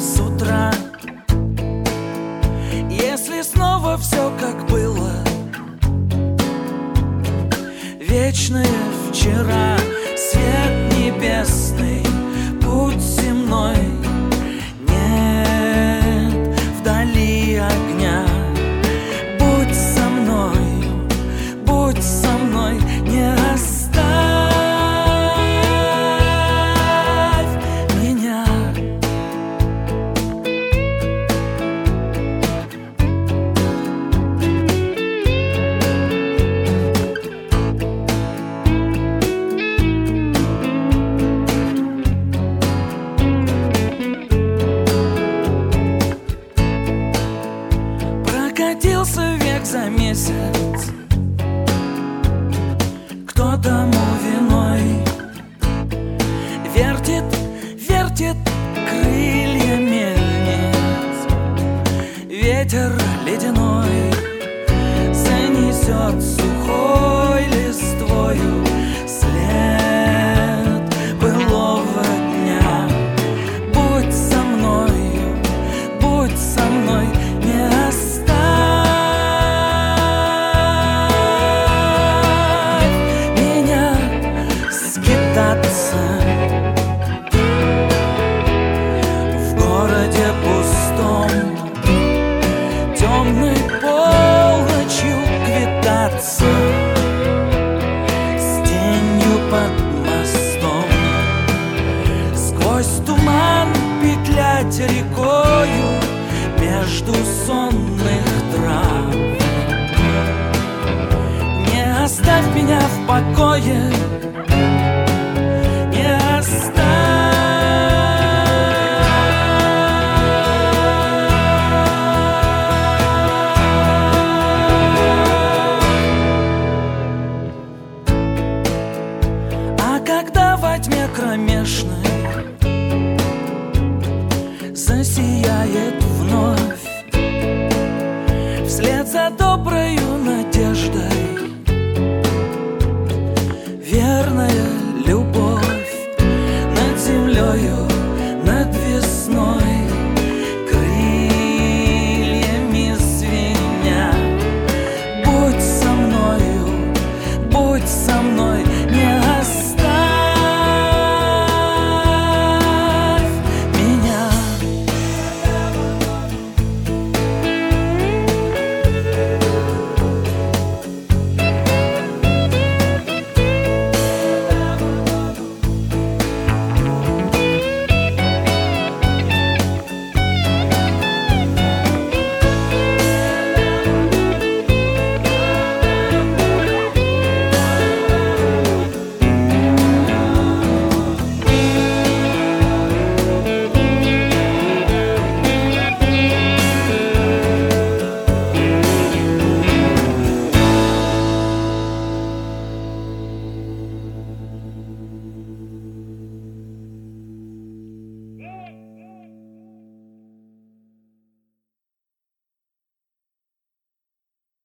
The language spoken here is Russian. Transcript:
с утра. Если снова все как было, вечное вчера, свет небесный, путь земной, нет вдали огня. Будь со мной, не оставь меня. Прокатился век за месяц, кто тому виной? Вертит крылья мельниц, ветер ледяной занесет сухой листвою след былого дня. Будь со мной, не оставь меня скитаться в городе пустом, темной полночью квитаться с тенью под мостом, сквозь туман петлять рекою между сонных трав. Не оставь меня в покое, не оставь. А когда во тьме кромешной засияет вновь